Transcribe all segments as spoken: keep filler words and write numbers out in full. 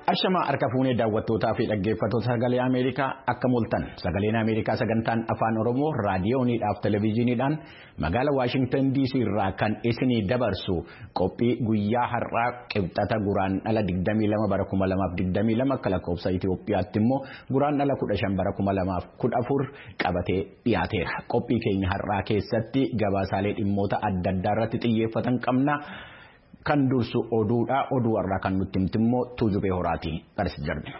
Ashama harka fuunee daawwattootaa fi dhaggeeffattoota sagalee Ameerikaa akka mul'atan sagaleen Ameerikaa sagantaan afaan Oromoo raadiyooniidhaaf televezyiiniidhaan magaalaa Waashingtan D C irraa kan isinii dabarsu qophii guyyaa har'aa qibxata guraandhala digdamii lama bara kuma lamaaf digdamii lama akka lakkoofsa Itoophiyaatti immoo guraandhala kudha shan bara kuma lamaaf kudha afur qabatee dhiyaateera. Qophii keenya har'aa keessatti gabaasaalee dhimmoota adda addaa irratti xiyyeeffatan qabna. Kan dursu oduudha oduu irraa kan nutti himtimmoo tuujubee horaati garis jarbina.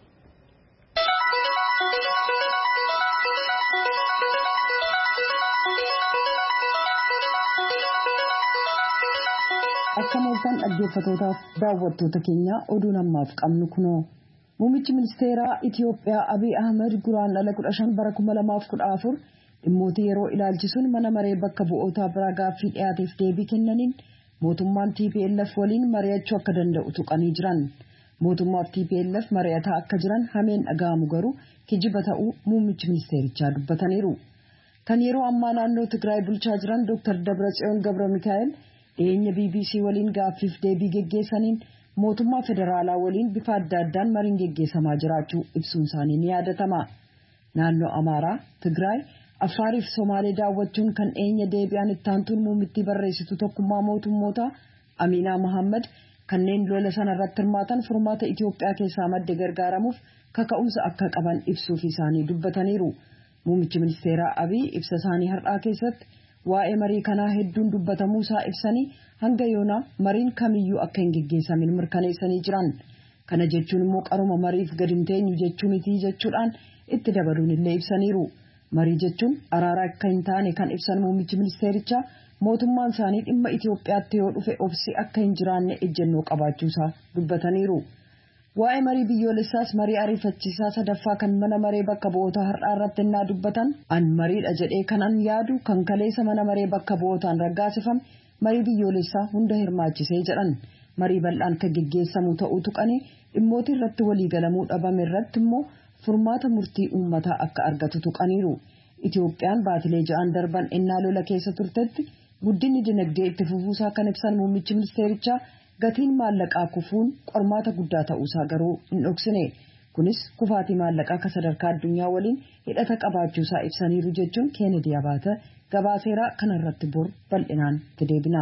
Akka mul'atan dhaggeeffattootaaf daawwattoota keenya oduun ammaaf qabnu kunoo muummichi ministeeraa Itiyoophiyaa Abiy Ahmed guraandhala kudha shan bara kuma lamaaf kudha afur dhimmoota yeroo ilaalchisuun mana maree bakka bu'ootaa biraa gaaffii dhiyaateef deebii kennaniin. Mootummaan T P L F waliin mari'achuu akka danda'u tuqanii jiran. Mootummaaf T P L F mari'ataa akka jiran hameen dhaga'amu garuu kijiba ta'uu muummichi ministeerichaa dubbataniiru. Kan yeroo ammaa naannoo Tigraay bulchaa jiran Dr Dabratsiyoon Gabra Mikaa'el dhiyeenya B B C waliin gaaffiif deebii geggeessaniin mootummaa federaalaa waliin bifa adda addaan mariin geggeessamaa jiraachuu ibsuun isaanii ni yaadatama. Naannoo Amaaraa, Tigraay, Affaariif Somaalee daawwachuun kan dhiyeenya deebi'an ittaantuun muummittii barreessitu tokkummaa mootummoota Aminaa Mohaammed kanneen lola sana irratti hirmaatan furmaata Itiyoophiyaa keessaa madde gargaaramuuf kaka'umsa akka qaban ibsuuf isaanii dubbataniiru. Muummichi ministeeraa Abiy ibsa isaanii har'aa keessatti waa'ee marii kanaa hedduun dubbatamuu isaa ibsanii hanga yoonaa mariin kamiyyuu akka hin geggeessamin mirkaneessanii jiran. Kana jechuun immoo qaruma mariif gadi hin teenyu jechuu miti jechuudhaan itti dabaluun illee ibsaniiru. Marii jechuun araara akka hin taane kan ibsan muummichi ministeerichaa mootummaan isaanii dhimma Itiyoophiyaatti yoo dhufe obsi akka hin jiraanne ejjennoo qabaachuusaa dubbataniiru. Waa'ee marii biyyoolessaas marii ariifachiisaa sadaffaa kan mana maree bakka bu'ootaa har'aa irratti innaa dubbatan an mariidha jedhee kanan yaadu kan kaleessa mana maree bakka bu'ootaan raggaasifame marii biyyoolessaa hunda hirmaachisee jedhan. Marii bal'aan kan geggeessamu ta'uu tuqanii dhimmoota irratti waliigalamuu dhabame irratti immoo furmaata murtii uummataa akka argatu tuqaniiru. Itiyoophiyaan baatilee ja'an darban ennaa lola keessa turtetti guddinni dinagdee itti fufuusaa kan ibsan muummichi ministeerichaa gatiin maallaqaa kufuun qormaata guddaa ta'uusaa garuu hin dhoksine. Kunis kufaatii maallaqaa akka sadarkaa addunyaa waliin hidhata qabaachuusaa ibsaniiru jechuun Keenedi Abaata gabaaseeraa kanarratti bor bal'inaan itti deebina.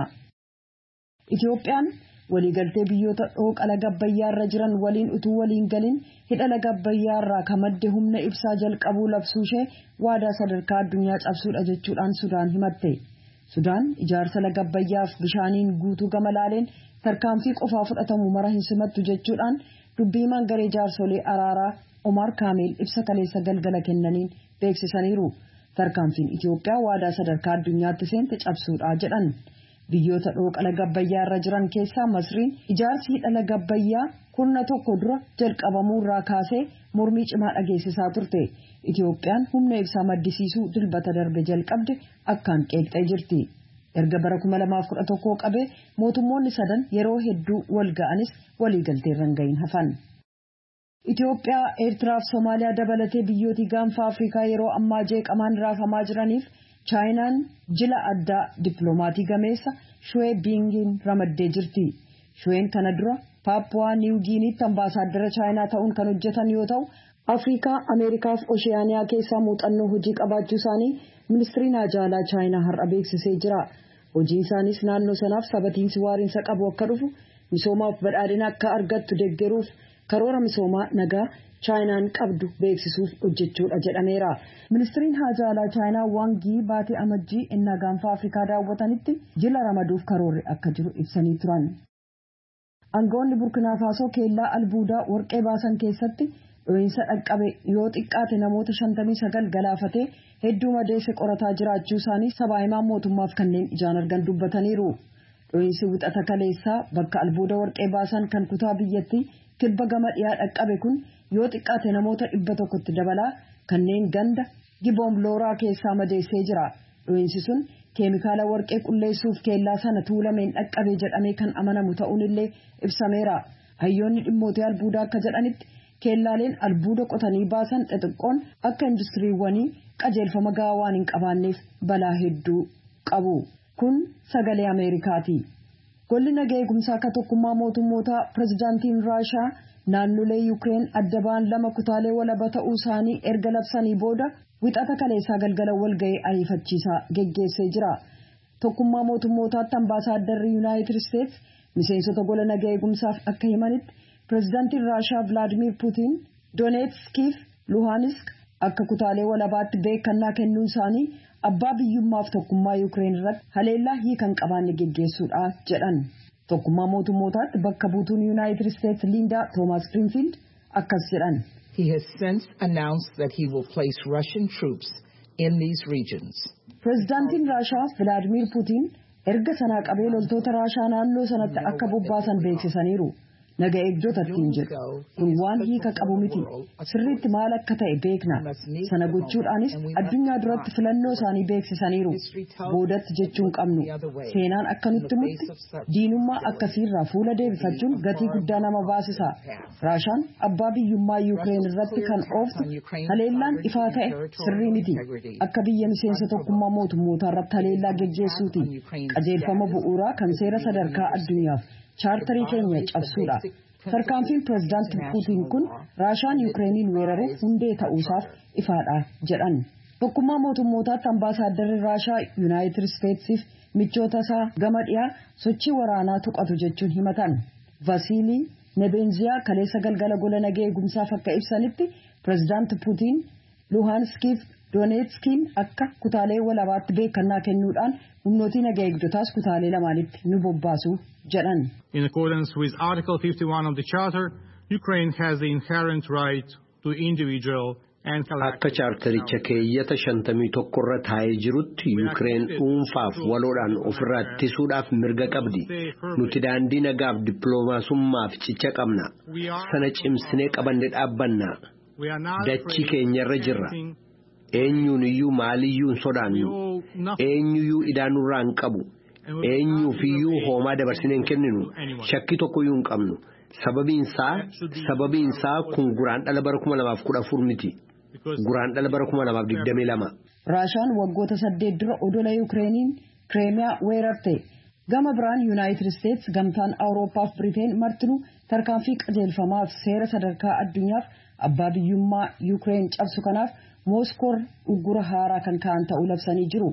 Itiyoophiyaan waliigaltee biyyoota dhooqa laga Abbayyaarra jiran waliin utuu waliin galin hidha laga Abbayyaarraa kamadde humna ibsaa jalqabuu labsuu ishee waadaa sadarkaa addunyaa cabsuudha jechuudhaan Sudaan himatte. Sudaan ijaarsa laga Abbayyaaf bishaaniin guutuu gama laaleen tarkaanfii qofaa fudhatamu mara hin simattu jechuudhaan dubbiimaan garee jaarsolee araaraa Omar Kaamil ibsa kaleessa galgala kennaniin beeksisaniiru. Tarkaanfiin Itiyoophiyaa waadaa sadarkaa addunyaatti seente cabsuudha jedhan. Biyyoota dhooqa laga Abbayyaarra jiran keessaa Masriin ijaarsi hidha laga Abbayyaa kurna tokko dura jalqabamuu irraa kaasee mormii cimaa dhageessisaa turte. Itiyoophiyaan humna ibsaa maddisiisuu dilbata darbe jalqabde akkaan qeeqxee jirti. Erga bara kuma lamaaf kudha tokkoo qabee mootummoonni sadan yeroo hedduu wal ga'anis waliigalteerra hin gahin hafan. Itiyoophiyaa, Eertiraa fi Somaaliyaa dabalatee biyyooti gaanfa Afrikaa yeroo ammaa jeeqamaan raafamaa jiraniif Chaayinaan jila addaa dippiloomatii gameessa Shuwee Biingin ramaddee jirti. Shuween kana dura Paappuwaa Niiw Giiniitti ambaasaaddara Chaayinaa ta'uun kan hojjetan yoo ta'u, Afrikaa, Ameerikaa fi Oshiyaaniyaa keessaa muuxannoo hojii qabaachuu isaanii ministiriin haajaalaa Chaayinaa har'a beeksisee jira. Hojii isaanis naannoo sanaaf sabatiinsi waariinsa qabu akka dhufu, misoomaaf badhaadhina akka argattu deeggaruuf karoora misoomaa nagaa Chaayinaan qabdu beeksisuuf hojjechuudha jedhameera. Ministiriin haajaalaa Chaayinaa Wang Yi baatee amajjii innaa gaanfa Afrikaa daawwatanitti jila ramaduuf karoorri akka jiru ibsanii turan. Aangawoonni Burkina Faasoo keellaa albuudaa warqee baasan keessatti dho'iinsa dhaqqabe yoo xiqqaate namoota shantamii sagal galaafatee hedduu madeesse qorataa jiraachuu isaanii sabaa himaan mootummaaf kanneen ijaan argan dubbataniiru. Dho'iinsi wixata kaleessaa bakka albuuda warqee baasan kan kutaa biyyattii kibba gama dhiyaa dhaqqabe kun yoo xiqqaate namoota dhibba tokkotti dabalaa kanneen ganda Giboom Looraa keessaa madeessee jira. Dho'iinsi sun keemikaala warqee qulleessuuf keellaa sana tuulameen dhaqqabe jedhamee kan amanamu ta'uun illee ibsameera. Hayyoonni dhimmoota albuudaa akka jedhanitti keellaaleen albuuda qotanii baasan xixiqqoon akka industiriiwwanii qajeelfama gahaa waan hin qabaanneef balaa hedduu qabu. Kun sagalee Ameerikaati. Golli nagaa eegumsaa akka tokkummaa mootummoota pirezidaantiin Raashaa naannolee Yuukireen adda ba'an lama kutaalee walaba ta'uu isaanii erga labsanii booda wixata kaleessaa galgala walga'ii ariifachiisaa geggeessee jira. Tokkummaa mootummootaatti ambaasaadarri Yuunaayitid Isteets miseensota gola nagaa eegumsaaf akka himanitti pirezidaantiin Raashaa Vilaadimiir Puutiin Dooneetskiif Luhaanisk akka kutaalee walabaatti beekannaa kennuun isaanii abbaa biyyummaaf tokkummaa Yuukireen irratti haleellaa hiikan qabaanne geggeessuudha jedhan. Tokkummaa mootummootaatti bakka buutuun Yuunaayitid Isteets Liindaa Toomaas Grinfiild akkas jedhan. He has since announced that he will place Russian troops in these regions. Pirezidaantiin Raashaa Vilaadimiir Puutiin erga sanaa qabee loltoota Raashaa naannoo sanatti akka bobbaasan beeksisaniiru. Naga eegdotattiin jedhu kun waan hiika qabu miti sirriitti maal akka ta'e beekna sana gochuudhaanis addunyaa duratti filannoo isaanii beeksisaniiru boodatti jechuun qabnu seenaan akka nutti mutti diinummaa akkasiirraa fuula deebifachuun gatii guddaa nama baasisa. Raashaan abbaa biyyummaa Yuukireen irratti kan ooftu haleellaan ifaa ta'e sirrii miti akka biyya miseensa tokkummaa mootummootaa irratti haleellaa geggeessuuti qajeelfama bu'uuraa kan seera sadarkaa addunyaaf chaartarii keenya cabsuudha. Tarkaanfiin pirezidaantii Puutiin kun Raashaan Yuukireeniin weeraruu hundee ta'uusaaf ifaadha jedhan. Tokkummaa mootummootaatti ambaasaadarri Raashaa Yuunaayitid Isteetsiif michoota isaa gama dhiyaa sochii waraanaa tuqatu jechuun himatan. Vasiilii Nebenziyaa kaleessa galgala gola nagaa eegumsaaf akka ibsanitti pirezidaantii Puutiin Luhaanskiif Dooneetskiin akka kutaalee walabaatti beekannaa kennuudhaan humnootii nagaa eegdotaas kutaalee lamaanitti nu bobbaasu jedhan. In accordance with Article fifty-one of the Charter, Ukraine has the inherent right to individual and collective. Akka chaartaricha keeyyata shantamii tokko irra taa'ee jirutti Yuukireen dhuunfaaf waloodhaan ofirraa ittisuudhaaf mirga qabdi. Nuti daandii nagaaf dippiloomaasummaaf cicha qabna. Sana cimsinee qabanne dhaabbanna. Dachii keenyarra jirra. Eenyuun iyyuu maaliyyuu hin sodaannu. Eenyuyyuu idaanurraa hin qabu. Eenyuufiyyuu hoomaa dabarsinee hin kenninu. Shakkii tokkoyyuu hin qabnu. Sababiinsaa sababiinsaa kun guraandhala bara kuma lamaaf kudha afur miti. Guraandhala bara kuma lamaaf digdamii lama. Raashaan waggoota saddeet dura odola Yuukireeniin Kireemiyaa weerarte. Gama biraan Yuunaayitid Isteets gamtaan Awurooppaa fi Biriteen martinuu tarkaanfii qajeelfamaaf seera sadarkaa addunyaaf abbaa biyyummaa Yuukireen cabsu kanaaf Mooskoor uggura haaraa kan ka'an ta'uu labsanii jiru.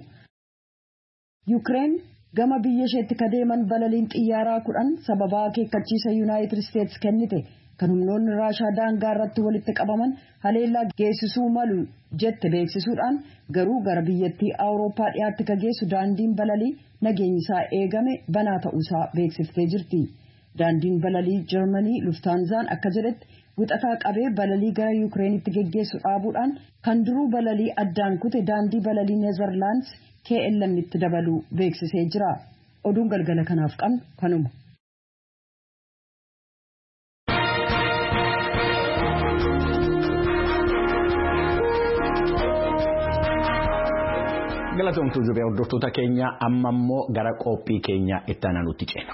Yuukireen gama biyya isheetti kadeeman balaliin xiyyaaraa kudhan sababaa akeekkachiisa Yuunaayitid Isteets kennite kan humnoonni Raashaa daangaa irratti walitti qabaman haleellaa geessisuu malu jette beeksisuudhaan garuu gara biyyattii Awurooppaa dhiyaatti ka geessu daandiin balalii nageenyi isaa eegame banaa ta'uusaa beeksiftee jirti. Daandiin balalii Jarmanii Luftaanzaan akka jedhetti wixataa qabee balalii gara Yuukireenitti geggeessu dhaabuudhaan kan duruu balalii addaan kute daandii balalii Neezerlaandis K L M itti dabaluu beeksisee jira. Oduun galgala kanaaf qabnu kanuma. Galatoomtuu jubee hordoftoota keenya amma immoo gara qophii keenya itti aanutti ceena.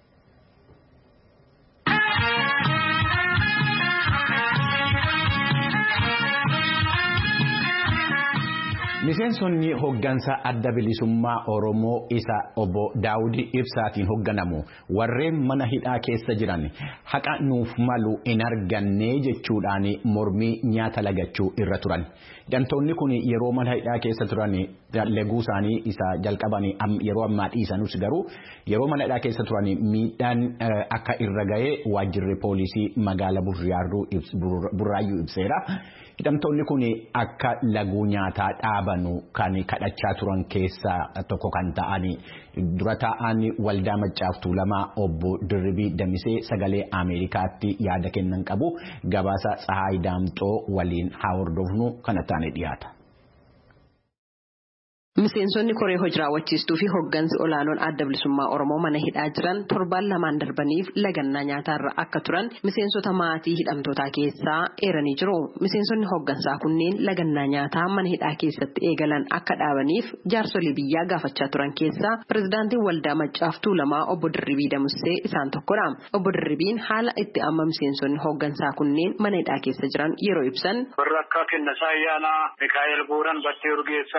Miseensonni hoggansa adda bilisummaa Oromoo isa obbo Daawudii Ibsaatiin hogganamu warreen mana hidhaa keessa jiran haqa nuuf malu hin arganne jechuudhaan mormii nyaata lagachuu irra turan. Hidhamtoonni kun yeroo mana hidhaa keessa turan leguu isaanii isa jalqabanii yeroo ammaa dhiisanus garuu yeroo mana hidhaa keessa turan miidhaan akka irra ga'ee waajjirri poolisii magaalaa Burraayyuu ibseera. Hidhamtoonni kun akka laguu nyaataa dhaabanu kan kadhachaa turan keessaa tokko kan ta'an dura taa'an waldaa Maccaaf Tuulamaa obbo Dirribii Damisee sagalee Ameerikaatti yaada kennan qabu gabaasa Tsahaay Daamxoo waliin haa hordofnu kana taane dhiyaata. Miseensonni koree hojii raawwachiistuu fi hoggansi olaanoon adda bilisummaa Oromoo mana hidhaa jiran torbaan lamaan darbaniif lagannaa nyaatarra akka turan miseensota maatii hidhamtootaa keessaa eeranii jiru. Miseensonni hoggansaa kunneen lagannaa nyaataa mana hidhaa keessatti eegalan akka dhaabaniif jaarsolii biyyaa gaafachaa turan keessaa pirezidaantiin waldaa Maccaaf Tuulamaa obbo Dirribii Damusee isaan tokkodha. Obbo Dirribiin haala itti amma miseensonni hoggansaa kunneen mana hidhaa keessa jiran yeroo ibsan. Warra akka Kennasaa Ayyaanaa, Mikaa'el Buuran, Battee Urgeessaa,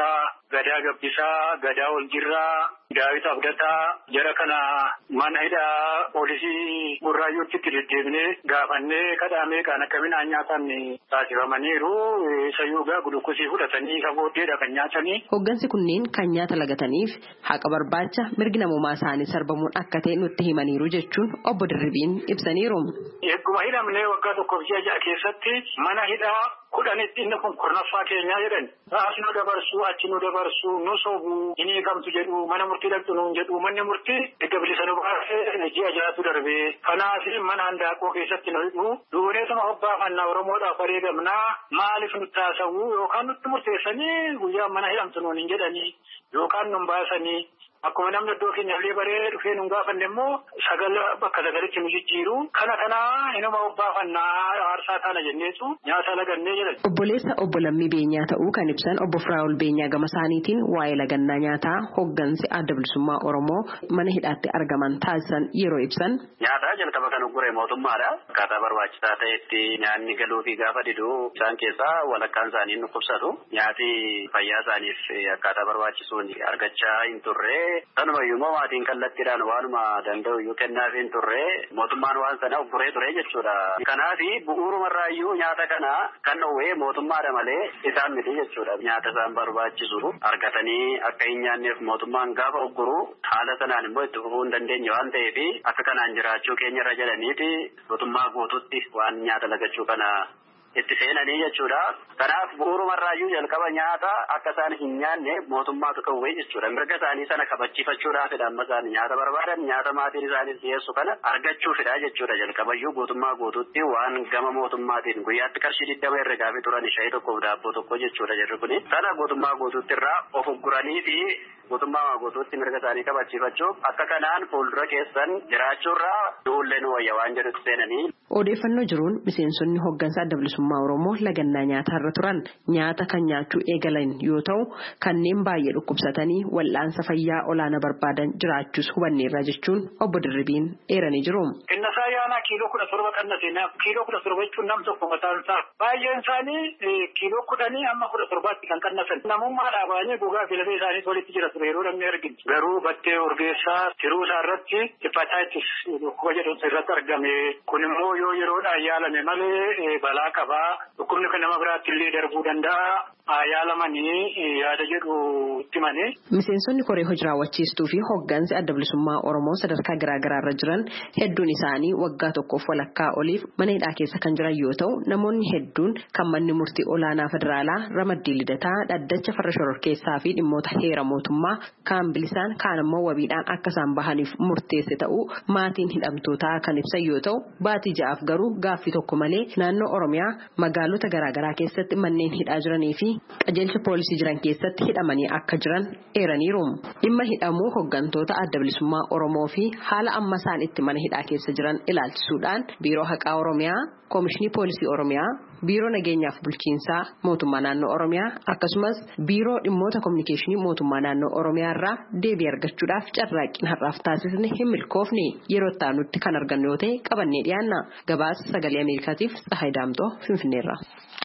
Gadaa Gabbisaa, Gadaa Oljirraa, Daawit Abdataa jara kana mana hidhaa poolisii Burraayyuutti itti deddeebinee gaafannee kadhaamee kan akka midhaan nyaatan taasifamaniiru. Isayyuu gaa gulukkosii fudhatanii isa booddeedha kan nyaatanii. Hoggansi kunneen kan nyaata lagataniif haqa barbaacha mirgi namummaa isaanii sarbamuun akka ta'e nutti himaniiru jechuun obbo Dirribiin ibsaniiru. Egguma hidhamnee waggaa tokkoof ji'a ja'a keessatti mana hidhaa kudhanitti inni kun kurnaffaa keenyaa jedhan. As nu dabarsu achi nu dabarsu nu sobu inni eegamtu jedhu mana murtii dhaqxu nuun jedhu manni murtii erga bilisa nu baasee ji'a ja'atu darbee. Kanaaf mana handaaqoo keessatti nu hidhu duuneetuma hobbaafannaa Oromoodhaaf wareegamnaa maaliif nu taasawuu yookaan nutti murteessanii guyyaa mana hidhamtu nuun hin jedhanii yookaan nun baasanii. Akkuma namni iddoo keenyallee baree dhufee nu gaafanne immoo sagal bakka sagalitti nu jijjiiru. Kana kanaa inuma hobbaafannaa aarsaa taana jenneetu nyaata lagannee jedhan. Obboleessa obbo Lammii Beenyaa ta'uu kan ibsan obbo Firaa'ol Beenyaa gama isaaniitiin waa'ee lagannaa nyaataa hoggansi adda bilisummaa Oromoo mana hidhaatti argaman taasisan yeroo ibsan. Nyaata jalqaba kan uggure mootummaadha. Akkaataa barbaachisaa ta'etti nyaanni galuu fi gaafa diduu isaan keessaa walakkaan isaanii nu qubsatu. Nyaati fayyaa isaaniif akkaataa barbaachisuun argachaa hin turre. Sanumayyuu maatiin kallattiidhaan waanuma danda'u iyyuu kennaaf hin turre mootummaan waan sana ugguree ture jechuudha. Kanaaf bu'uurumarraayyuu nyaata kana kan dhowwee mootummaadha malee isaan miti jechuudha. Nyaata isaan barbaachisu argatanii akka hin nyaanneef mootummaan gaafa ugguru haala sanaan immoo itti fufuu hin dandeenye waan ta'eef akka kanaan jiraachuu keenya irra jedhaniiti mootummaa guutuutti waan nyaata lagachuu kana itti seenanii jechuudha. Kanaaf bu'uurumarraayyuu jalqaba nyaata akka isaan hin nyaanne mootummaatu kawwee jechuudha. Mirga isaanii sana kabachiifachuudhaafidha amma isaan nyaata barbaadan nyaata maatiin isaaniif dhiyeessu kana argachuufidha jechuudha. Jalqabayyuu guutummaa guutuutti waan gama mootummaatiin guyyaatti qarshii digdama irra gaafii turan shayii tokkoof daabboo tokko jechuudha jirri kuni. Sana guutummaa guutuutti irraa of ugguranii fi guutummaa guutuutti mirga isaanii kabachiifachuuf akka kanaan fuuldura keessan jiraachuurraa du'ullee nu wayya waan jedhutti seenanii. Odeeffannoo jiruun miseensonni hoggansa adda bilisummaa Oromoo lagannaa nyaataa irra turan nyaata kan nyaachuu eegalan yoo ta'u kanneen baay'ee dhukkubsatanii wal'aansa fayyaa olaanaa barbaadan jiraachuus hubanneerra jechuun obbo Dirribiin eeranii jiru. Inna saayyaanaa kiiloo kudha torba qannasee kiiloo kudha torba jechuun nam tokko mataan isaa baay'een isaanii kiiloo kudhanii amma kudha torbaatti kan qannasan. Namummaa dhaabanii gogaa filatee isaanii walitti jira ture yeroo namni arginu. Garuu battee urgeessaa tiruu isaa irratti hepatitis dhukkuba jedhamtu irratti argame kun immoo yoo yeroodhaan yaalame malee balaa qabaa dhukkubni kan nama biraatti illee darbuu danda'a yaalamanii yaada jedhu itti mane. Miseensonni koree hojii raawwachiistuu fi hoggansi adda bilisummaa Oromoo sadarkaa garaagaraa irra jiran hedduun isaanii waggaa tokkoof walakkaa oliif mana hidhaa keessa kan jiran yoo ta'u namoonni hedduun kan manni murtii olaanaa federaalaa ramaddii lidataa dhaddacha farra shororkeessaa fi dhimmoota heera mootummaa kaan bilisaan kaan immoo wabiidhaan akka isaan bahaniif murteesse ta'uu maatiin hidhamtootaa kan ibsan yoo ta'u baatii ja'aaf garuu gaaffii tokko malee naannoo Oromiyaa magaalota garaagaraa keessatti manneen hidhaa jiranii fi qajeelcha poolisii jiran keessatti hidhamanii akka jiran eeraniiru. Dhimma hidhamuu hoggantoota adda bilisummaa Oromoo fi haala amma isaan itti mana hidhaa keessa jiran ilaalchisuudhaan biiroo haqaa Oromiyaa, Koomishinii Poolisii Oromiyaa, Biiroo Nageenyaaf Bulchiinsaa Mootummaa Naannoo Oromiyaa akkasumas Biiroo Dhimmoota Kominikeeshinii Mootummaa Naannoo Oromiyaa irraa deebii argachuudhaaf carraaqqiin har'aaf taasisne hin milkoofne yeroo itti kan argannu yoo ta'e qabannee dhiyaanna. Gabaasa sagalee Ameerikaatiif Tsahaay Daamtoo Finfinneerra.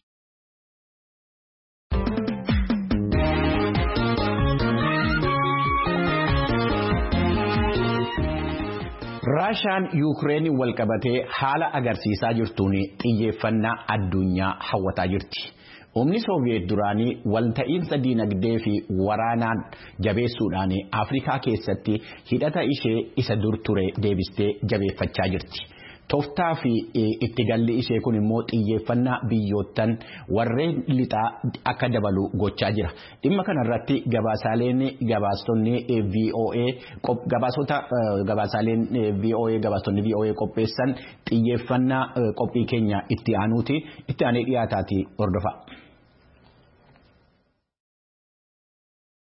Raashaan Yuukireen walqabatee haala agarsiisaa jirtuun xiyyeeffannaa addunyaa hawwataa jirti. Humni Sooviyeet duraanii walta'iinsa diinagdee fi waraanaan jabeessuudhaan Afrikaa keessatti hidhata ishee isa dur ture deebistee jabeeffachaa jirti. Tooftaa fi itti galli ishee kun immoo xiyyeeffannaa biyyoottan warreen lixaa akka dabalu gochaa jira. Dhimma kanarratti gabaasaaleen gabaastonni V O A gabaasota gabaasaaleen V O A gabaastonni V O A qopheessan xiyyeeffannaa qophii keenya itti aanuuti itti aanee dhiyaataati hordofa.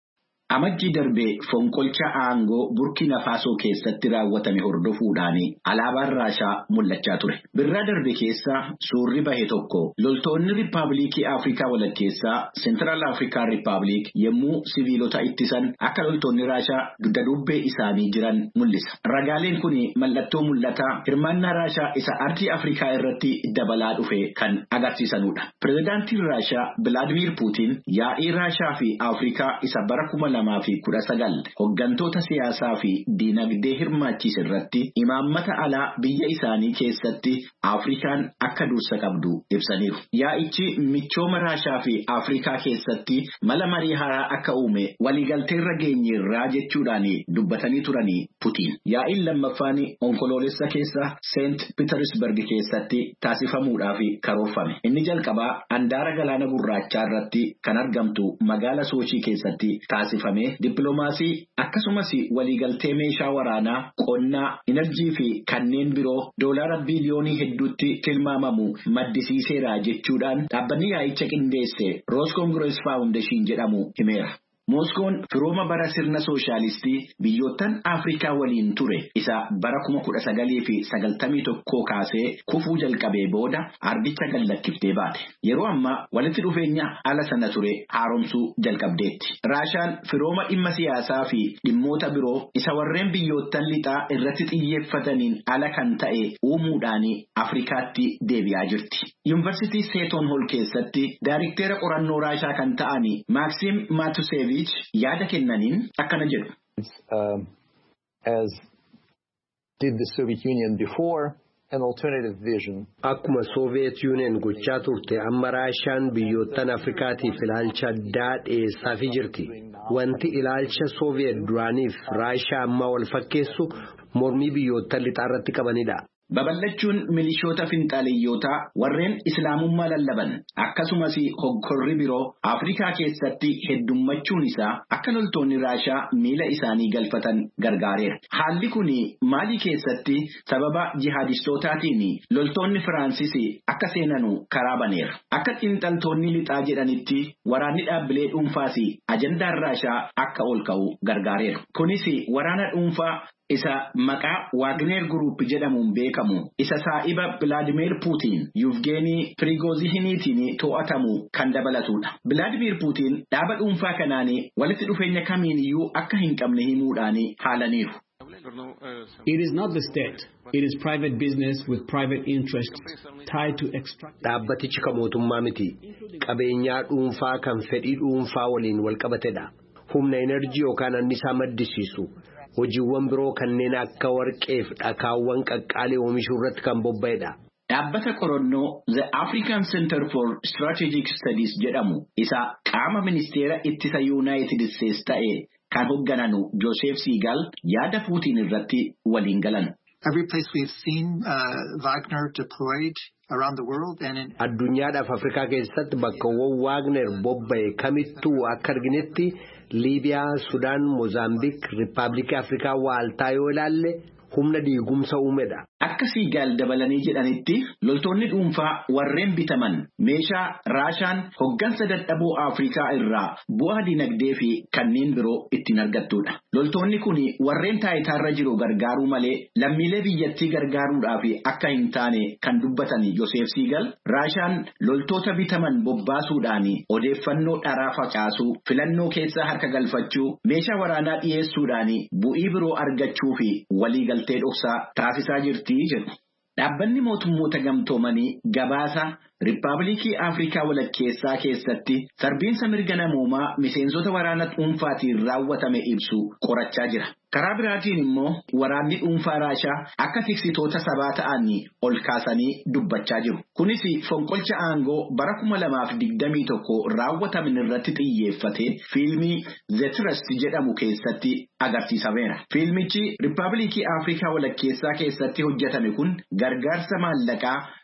Amajjii darbee fonqolcha aangoo Burkina Faso keessatti raawwatame hordofuudhaan alaabaan Raashaa mul'achaa ture. Birraa darbe keessa suurri bahe tokko loltoonni Riippaabilikii Afrikaa walakkeessaa Seentiraal Afrikaan Riippaabilik yommuu siviilota ittisan akka loltoonni Raashaa dugda duubee isaanii jiran mul'isa. Ragaaleen kun mallattoo mul'ataa hirmaannaa Raashaa isa ardii Afrikaa irratti dabalaa dhufe kan agarsiisanudha. Pireezidaantiin Raashaa Bilaadimiir Puutiin yaa'ii Raashaa fi Afrikaa isa bara kuma lamaa fi kudha sagal hoggantoota siyaasaa fi diinagdee hirmaachise irratti imaammata alaa biyya isaanii keessatti Afrikaan akka dursa qabdu ibsaniiru. Yaa'ichi michooma Raashaa fi Afrikaa keessatti mala marii haaraa akka uume waliigalteerra geenyeerraa jechuudhaan dubbatanii turanii Putiin. Yaa'iin lammaffaan onkoloolessa keessa Seent Pitersberg keessatti taasifamuudhaaf karoorfame. Inni jalqabaa handaara galaana gurraachaa irratti kan argamtu magaala Soochii keessatti taasifame. Dippiloomaasii akkasumas waliigaltee meeshaa waraanaa, qonnaa, enerjii fi kanneen biroo doolaara biliyoonii hedduutti tilmaamamu maddisiiseera jechuudhaan dhaabbanni yaa'icha qindeesse Roos Congress Foundation jedhamu himeera. Mooskoon firooma bara sirna sooshaalistii biyyoottan Afrikaa waliin ture isa bara kuma kudha sagalii fi sagaltamii tokkoo kaasee kufuu jalqabee booda ardicha gallakkiftee baate. Yeroo ammaa walitti dhufeenya ala sana ture haaromsuu jalqabdeetti. Raashaan firooma dhimma siyaasaa fi dhimmoota biroo isa warreen biyyoottan lixaa irratti xiyyeeffataniin ala kan ta'e uumuudhaan Afrikaatti deebi'aa jirti. Yuunivarsiitii Seeton Hol keessatti daayirikteera qorannoo Raashaa kan ta'an Maaksiim Maatusevich yaada kennaniin akkana jedhu. Um, as did the Soviet Union before, an alternative vision. Akkuma Soviet Union gochaa turte amma Raashaan biyyoottan Afrikaatiif ilaalcha addaa dhiyeessaafii jirti. Wanti ilaalcha Soviet duraaniif Raashaa amma wal fakkeessu mormii biyyoottan lixaa irratti qabanidha. Babal'achuun milishoota finxaaliyyootaa warreen islaamummaa lallaban akkasumas hoggorri biroo Afrikaa keessatti heddummachuun isaa akka loltoonni Raashaa miila isaanii galfatan gargaareera. Haalli kun Maalii keessatti sababa jihaadistootaatiin loltoonni Firaansis akka seenanu karaa baneera. Akka xiinxaltoonni lixaa jedhanitti waraanni dhaabbilee dhuunfaas ajandaan Raashaa akka ol ka'u gargaareera. Kunis waraana dhuunfaa isa maqaa Wagner Group jedhamuun beekamu isa saa'iba Vladimir Putin Yevgeny Prigozhinitiin to'atamu kan dabalatudha. Vladimir Putin dhaaba dhuunfaa kanaan walitti dhufeenya kamiiniyyuu akka hin qabne himuudhaan haalaniiru. It is not the state. It is private business with private interests tied to extract. Dhaabbatichi kan mootummaa miti. Qabeenyaa dhuunfaa kan fedhii dhuunfaa waliin wal qabatedha. Humna enerjii yookaan annisaa maddisiisu. Hojiiwwan biroo kanneen akka warqee fi dhakaawwan qaqqaalee oomishuu irratti kan bobba'edha. Dhaabbata qorannoo The African Center for Strategic Studies jedhamu isa qaama ministeera ittisa United States ta'e kan hooggananu Joseph Seagal yaada Putin irratti waliin galan. Every place we've seen uh, Wagner deployed around the world and in addunyaadhaaf Afrikaa keessatti bakkawwan Wagner bobba'e kamittuu akka arginetti Liibiyaa, Sudaan, Mozaambiik, Riippaabilikii Afrikaa waaltaa yoo ilaalle humna diigumsa uumedha. Akka Seagal dabalanii jedhanitti loltoonni dhuunfaa warreen bitaman meeshaa Raashaan hoggansa dadhaboo Afrikaa irraa bu'aa dinagdee fi kanneen biroo ittiin argattudha. Loltoonni kun warreen taayitaarra jiru gargaaruu malee lammiilee biyyattii gargaaruudhaaf akka hin taane kan dubbatan Joseph Seagal Raashaan loltoota bitaman bobbaasuudhaan odeeffannoo dharaa facaasuu, filannoo keessa harka galfachuu, meeshaa waraanaa dhiyeessuudhaan bu'ii biroo argachuu fi waliigaltee dhoksaa taasisaa jirti. Dhaabbanni mootummoota gamtoomanii gabaasa Riippaabilikii Afrikaa walakkeessaa keessatti sarbiinsa mirga namoomaa miseensota waraana dhuunfaatiin raawwatame ibsu qorachaa jira. Karaa biraatiin immoo waraanni dhuunfaa Raashaa akka tiksitoota sabaa ta'anii ol kaasanii dubbachaa jiru. Kunis fonqolcha aangoo bara kuma lamaaf digdamii tokko raawwatame irratti xiyyeeffate fiilmii The Trust jedhamu keessatti agarsiisameera. Fiilmichi Riippaabilikii Afrikaa walakkeessaa keessatti hojjetame kun gargaarsa maallaqaa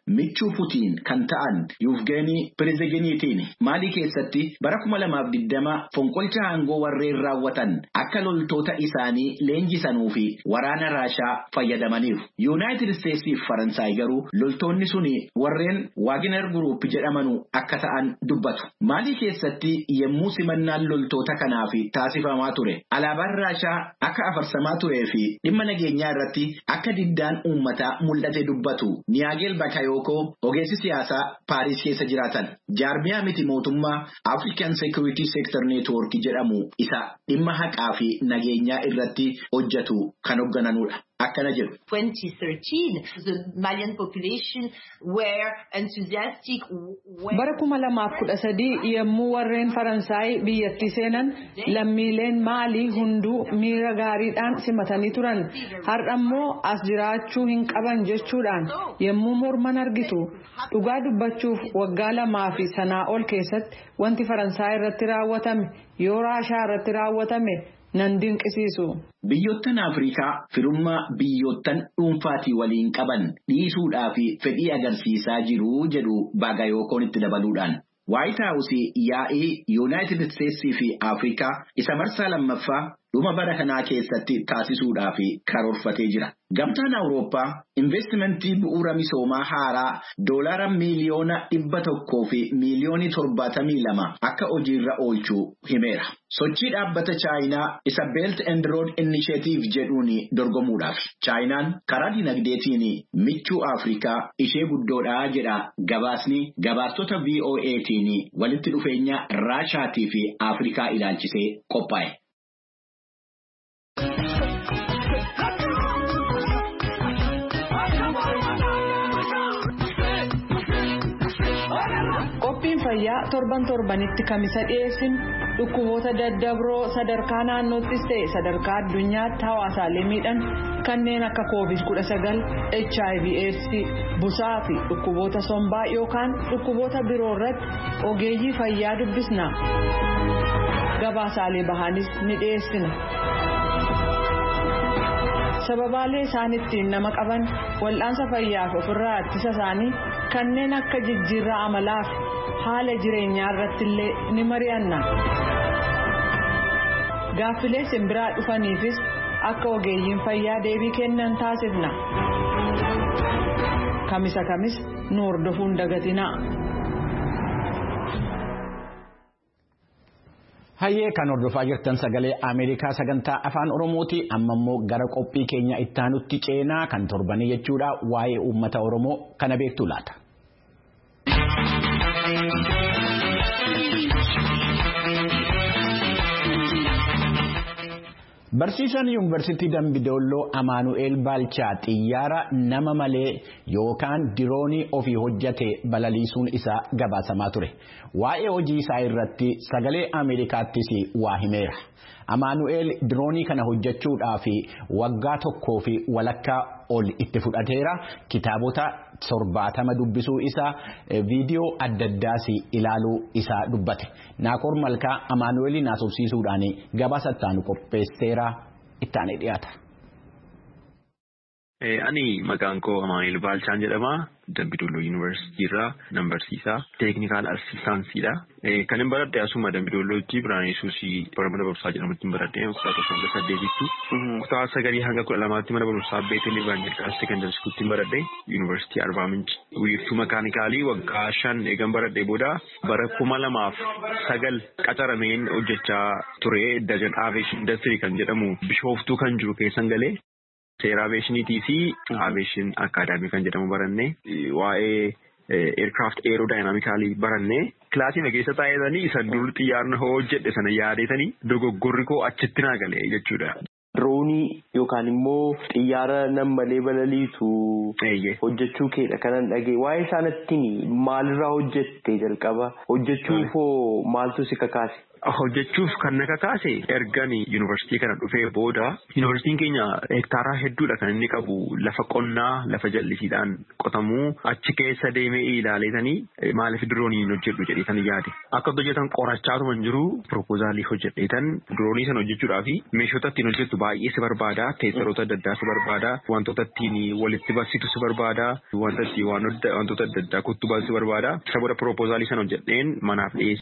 michuu Putiin kan ta'an Yevgeny Prigozhin Maalii keessatti bara kuma lamaaf digdama fonqolcha aangoo warreen raawwatan akka loltoota isaanii leenjisanii fi waraana Raashaa fayyadamaniiru. Yuunaayitid Isteetsii fi Faransaay garuu loltoonni suni warreen Wagner Group jedhamanu akka ta'an dubbatu. Maalii keessatti yemmuu simannaan loltoota kanaaf taasifamaa ture alaabaan Raashaa akka afarsamaa turee fi dhimma nageenyaa irratti akka diddaan uummataa mul'ate dubbatu. Niyaageel Bakayoko ogeessi siyaasaa Paariis keessa jiraatan jaarmiyaa miti mootummaa African Security Sector Network jedhamu isa dhimma haqaa fi nageenyaa irratti hojjetu kan hooggananudha. Akkana jedhu. twenty thirteen, the Malian population were enthusiastic. Bara kuma lamaaf kudha sadii yemmuu warreen Faransaay biyyattii seenan lammiileen Maalii hunduu miira gaariidhaan simatanii turan. Har'ammoo as jiraachuu hin qaban jechuudhaan yemmuu morman argitu. Dhugaa dubbachuuf waggaa lamaa fi sanaa ol keessatti wanti Faransaay irratti raawwatame yoo Raashaa irratti raawwatame nan dinqisiisu. Biyyoottan Afrikaa firummaa biyyoottan dhuunfaatii waliin qaban dhiisuudhaa fi fedhii agarsiisaa jiru jedhu Bagayokoon itti dabaluudhaan. White House yaa'ii United States fi Afrikaa isa marsaa lammaffaa dhuma bara kanaa keessatti taasisuudhaa fi karoorfatee jira. Gamtaan Awurooppaa investimentii bu'uura misoomaa haaraa doolaara miiliyoona dhibba tokkoo fi miiliyoonii torbaatamii lama akka hojiirra oolchuu himeera. Sochii dhaabbata Chaayinaa isa Belt and Road Initiative jedhuun dorgomuudhaaf. Chaayinaan karaa dinagdeetiin michuu Afrikaa ishee guddoodhaa jedha gabaasni gabaastota V O Atiin walitti dhufeenya Raashaatii fi Afrikaa ilaalchisee qophaa'e. Qophiin fayyaa torban torbanitti kamisa dhiyeessin dhukkuboota daddabroo sadarkaa naannoottis ta'e sadarkaa addunyaatti hawaasaalee miidhan kanneen akka koovid kudha sagal, H I V AIDS, busaa fi dhukkuboota sombaa yookaan dhukkuboota biroo irratti ogeeyyii fayyaa dubbisna. Gabaasaalee bahaanis ni dhiyeessina. Sababaalee isaan ittiin nama qaban wal'aansa fayyaaf ofirraa ittisa isaanii kanneen akka jijjiirraa amalaa fi haala jireenyaa irratti illee ni mari'anna. Gaaffilee simbiraa dhufaniifis akka ogeeyyiin fayyaa deebii kennan taasifna. Kamisa kamis nu hordofuun dagatinaa. Hayyee kan hordofaa jirtan sagalee Ameerikaa sagantaa afaan Oromooti. Amma immoo gara qophii keenya ittaanutti ceenaa kan torbanii jechuudha. Waa'ee uummata Oromoo kana beektu laata? Barsiisaan Yuunivarsiitii Dambidolloo Amaanu'eel Baalchaa xiyyaara nama malee yookaan diroonii ofii hojjate balaliisuun isaa gabaasamaa ture. Waa'ee hojii isaa irratti sagalee Ameerikaattis waa himeera. Amaanu'eel diroonii kana hojjechuudhaaf waggaa tokkoo fi walakkaa ol itti fudhateera. Kitaabota torbaatama dubbisuu isaa viidiyoo adda addaas ilaaluu isaa dubbate. Naakoor Malkaa Amaanu'eel naasofsiisuudhaan gabaasa ittaanu qopheesseera ittaanee dhiyaata. Ani maqaan koo Amaanu'eel Baalchaan jedhama. Dambidolloo Yuunivarsiitii irraa nan barsiisaa teeknikaal asistaansiidha. Kan hin baradhe asuma Dambidollootti Birhaan Yesuus bara mana barumsaa jedhamutti hin baradhe kutaa tokko saddeetitti. Kutaa sagalii hanga kudha lamaatti mana barumsaa Beetel Ivaanjeliikaal Sekondari Iskuulitti hin baradhe Yuunivarsiitii Arbaa Minci. Wiirtuu makaanikaalii waggaa shan eegan baradhe booda bara kuma lamaaf sagal qacarameen hojjechaa ture Dajan Aviation Industry kan jedhamu Bishooftuu kan jiru keessan galee. Seera aviationiitii fi aviation akaadaamii kan jedhamu baranne waa'ee aircraft aerodynamically baranne kilaasii keessa taa'etanii isa dur xiyyaarna hojjedhe sana yaadeetanii dogoggorri koo achitti naa galee jechuudha. Diroonii yookaan immoo xiyyaara nam malee balaliisu hojjechuu keedha kanan dhagee waa'ee isaanitti maalirraa hojjette jalqaba hojjechuuf hoo maaltu si kakaase? Hojjechuuf kan na kakaase ergani yuunivarsiitii kana dhufee booda yuunivarsiitiin keenya hektaaraa hedduudha kan inni qabu lafa qonnaa lafa jallisiidhaan qotamuu achi keessa deemee ilaaleetanii maaliif dirooniin hojjedhu jedheetan yaade akka hojjetan qorachaatuma hin jiru piroopoozaalii hojjedheetan diroonii sana hojjechuudhaa fi meeshota ittiin hojjettu baay'ee si barbaada, teesseroota adda addaa si barbaada, wantoota ittiin walitti barsiisu si barbaada, wanta ittiin wantoota adda addaa kuttubaa si barbaada. Isa booda proposaalii sana hojjedheen manaaf dhiyeesse.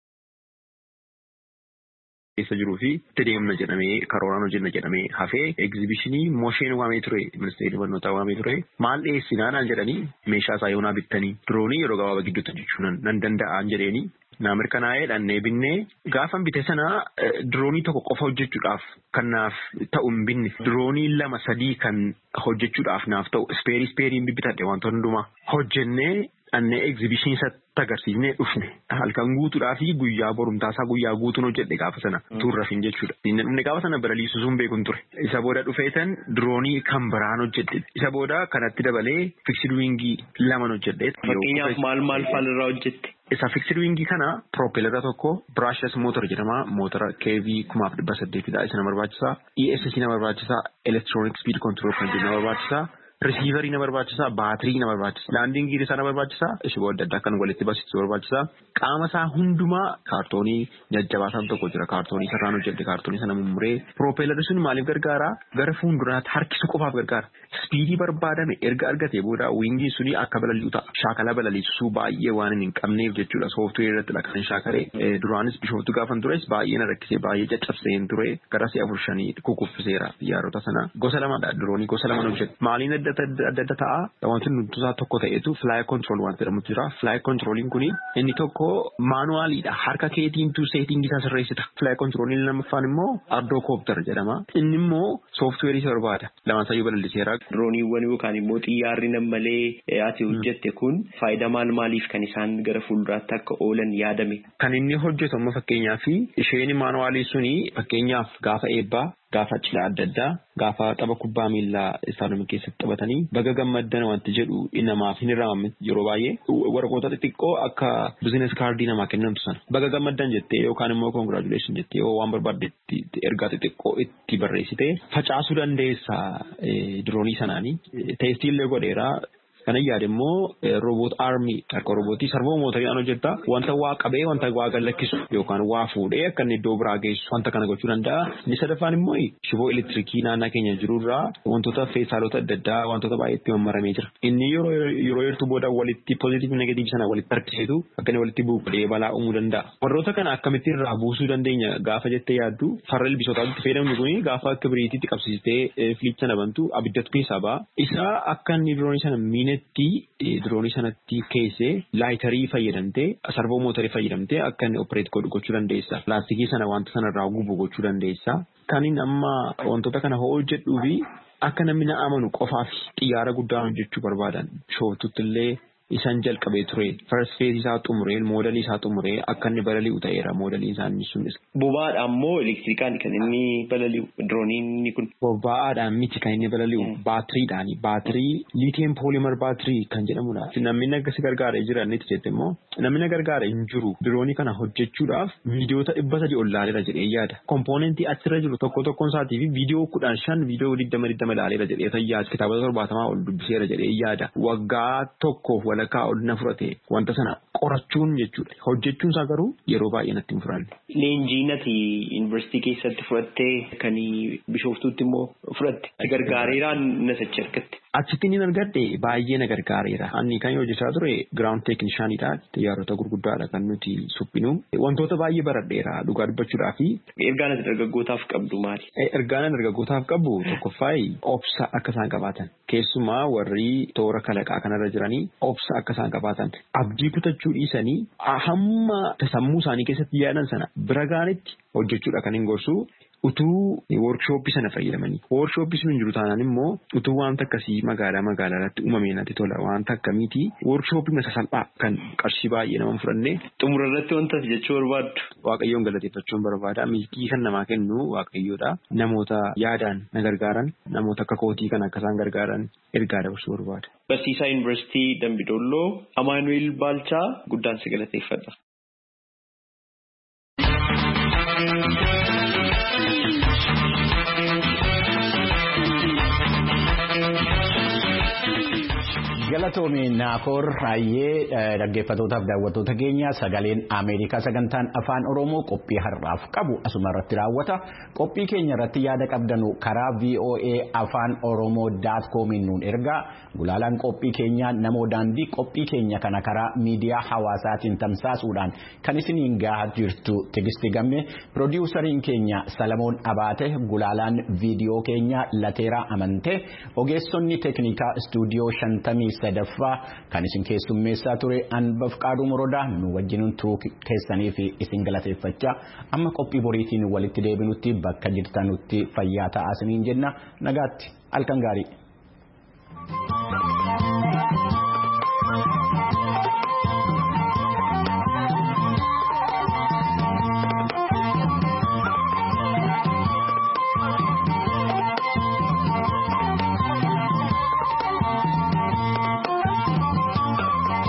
Isa jiruu fi itti deemna jedhamee karooraan hojjenna jedhamee hafee egzibishinii moosheen waamee ture ministeerri barnootaa waamee ture maal dhiyeessinaan jedhanii meeshaa isaa yoonaa bittanii diroonii yeroo gabaabaa gidduutti hojjechuu nan danda'an jedheeni naa mirkanaa'ee dhannee binnee gaafan bite sana diroonii tokko qofa hojjechuudhaaf kan naaf ta'u hin binne diroonii lama sadii kan hojjechuudhaaf naaf ta'u ispeerii ispeeriin bibbitadhe wantoota hundumaa hojjennee dhannee egzibishinii isa agarsiifnee dhufne halkan guutuudhaa fi guyyaa borumtaasaa guyyaa guutuun hojjedhe gaafa sana turrafin jechuudha. Inni dhumne gaafa sana balaliisuu sun beekun ture. Isa booda dhufeetan diroonii kan biraan hojjedhe. Isa booda kanatti dabalee fiksid wiingii laman hojjedhe. Fakkeenyaaf maal maal faalirraa hojjette? Isa fiksid wiingii kana propellera tokko brushless motor jedhama. Motora keevii kumaaf dhibba saddeetidha. Isa na barbaachisaa. E S C na barbaachisaa. Electronic speed control kan jedhu na barbaachisaa. Receiverii na barbaachisaa, baatirii na barbaachisaa, laandiin giirii isaa na barbaachisaa, ishee adda addaa kan walitti barsiisu barbaachisaa. Qaama isaa hundumaa kaartoonii jajjabaasaan tokko jira. Kaartoonii sarraan hojjedhe, kaartoonii sana mummuree. Propellerri sun maaliif gargaara? Gara fuulduraatti harkisu qofaaf gargaara. Spiidii barbaadame erga argatee booda wiingii suni akka balali'u ta'a. Shaakala balaliisuu baay'ee waan hin qabneef jechuudha. Sooftuweerii irratti kan shaakaree. Duraanis bishooftu gaafan tures baay'ee na rakkisee baay'ee caccabseen ture. Gara si'a afur shanii kukuffiseera xiyyaarota sana. Gosa lamadha diroonii gosa lama hojjedhe. Maaliin adda adda adda ta'a. Wanti nuti isaa tokko ta'etu fly control waan jedhamutu jira. Fly controliin kuni inni tokko maanuwaaliidha. Harka keetiintu seetingii isaa sirreessita. Fly controliin lammaffaan immoo ardocopter jedhama. Inni immoo sooftuweerii isa barbaada. Lamaan sayyuu balaliseera. Dirooniiwwan yookaan immoo xiyyaarri nammalee ati hojjette kun faayidaa maal maaliif kan isaan gara fuulduraatti akka oolan yaadame? Kan inni hojjetu amma fakkeenyaaf isheen maanuwaalii suni fakkeenyaaf gaafa eebbaa gaafa cidha adda addaa gaafa tapha kubbaa miillaa isaanuma keessatti taphatanii baga gammaddan wanti jedhu namaaf hin hir'amne yeroo baay'ee waraqoota xixiqqoo akka bizinees kaardii namaa kennamtu sana baga gammaddan jettee yookaan immoo koongiraajuleeshin jettee yoo waan barbaaddetti ergaa xixiqqoo itti barreessitee facaasuu dandeessa diroonii sanaanii teestiillee godheeraa. Kana yaade immoo robot army akka robotii sarvoo mootoriidhaan hojjetta wanta waa qabee wanta waa galakkisu yookaan waa fuudhee akka inni iddoo biraa geessu wanta kana gochuu danda'a. Inni sadaffaan immoo shiboo elektirikii naannoo keenya jirurraa wantoota feesaalota adda addaa wantoota baay'eetti mammaramee jira. Inni yeroo yeroo yeroo booda walitti pozitiiv negatiiv sana walitti harkiseetu akka inni walitti buuqee balaa uumuu danda'a. Warroota kana akkamitti irraa buusuu dandeenya gaafa jettee yaaddu farra ilbiisotaatti fayyadamnu kuni gaafa akka biriititti qabsiistee filiicha nabantu abiddatu keessaa ba'a. Isa akka inni diroonii sana miine diroonii sanatti keessee laayitarii fayyadamtee sarvoo mootorii fayyadamtee akka inni opereet godhu gochuu dandeessa. Pilaastikii sana wanta sanarraa gubu gochuu dandeessa. Kan inni amma wantoota kana hojjedhuu fi akka namni na amanu qofaaf xiyyaara guddaa hojjechuu barbaadan shooftutti illee isaan jalqabee ture. First phase isaa xumureen moodalii isaa xumuree akka inni balali'u ta'eera moodaliin isaanii sunis. Boba'aadhaan moo elektirikaan kan inni balali'u dirooniin kun? Boba'aadhaan miti kan inni balali'u baatiriidhaani. Baatirii liitiyeem poolimer baatirii kan jedhamudha. Namni nagasi gargaaree jira inni jette immoo namni na gargaaree hin jiru. Diroonii kana hojjechuudhaaf viidiyoota dhibba sadii ol laaleera jedhee yaada. Kompoonentii achirra jiru tokko tokkoon isaatii fi viidiyoo kudhan shan viidiyoo digdama digdama laaleera jedhee tayyaas kitaaba torbaatamaa ol dubbiseera jedhee yaada. Waggaa tokkoof walakkaa ol na fudhate wanta sana qorachuun jechuudha. Hojjechuun isaa garuu yeroo baay'ee natti hin fudhanne. Leenjii nati yuunivarsiitii keessatti fudhattee kan bishooftuutti immoo fudhatte gargaareeraan na sachi argatte. Achitti inni argadde baay'ee na gargaareera. Ani kan hojjechaa ture giraawundi teeknishaaniidha. Xiyyaarota gurguddaadha kan nuti suphinu. Wantoota baay'ee baradheera dhugaa dubbachuudhaa fi. Ergaan ati dargaggootaaf qabdu maali? Ergaan dargaggootaaf qabu tokkoffaayi obsa akka isaan qabaatan. Keessumaa warri toora kalaqaa kanarra jiranii obsa akka isaan qabaatan. Abdii kutachuu dhiisanii hamma sammuu isaanii keessatti yaadan sana bira gaanitti hojjechuudha kan hin gorsu. Utuu workshooppii sana fayyadamanii. Workshooppii sun jiru taanaan immoo utuu wanta akkasii magaalaa magaalaa irratti uumamee natti tola. Wanta akkamiiti workshooppii masa salphaa kan qarshii baay'ee nama fudhanne. Xumura irratti wanta jechuu barbaaddu. Waaqayyoon galateeffachuun barbaada. Milkii kan namaa kennu waaqayyoodha. Namoota yaadaan na gargaaran namoota akka kootii kan akka isaan gargaaran ergaa dabarsuu barbaada. Barsiisaa Yuunivarsiitii Dambidolloo Amaanu'eel Baalchaa guddaan si galateeffadha. Galatoomi Naakoor Raayyee dhaggeeffattootaaf daawwattoota keenya sagaleen Ameerikaa sagantaan afaan Oromoo qophii har'aaf qabu asuma irratti raawwata. Qophii keenya irratti yaada qabdanu karaa V O A afaan Oromoo dot com nuun ergaa. Gulaalaan qophii keenya namoo daandii qophii keenya kana karaa miidiyaa hawaasaatiin tamsaasuudhaan kan isiniin gahaa jirtu Tigisti Gamme. Piroodyuusariin keenya Salamoon Abaate, gulaalaan viidiyoo keenya Lateeraa Amantee, ogeessonni teeknikaa istuudiyoo shantamii sadaffaa kan isin keessummeessaa ture Anbaf Qaaduu Morodaa nu wajjin turuu keessanii fi isin galateeffachaa amma qophii boriitiin walitti deebinutti bakka jirtanutti fayyaa ta'aa isiniin jenna. Nagaatti halkan gaarii.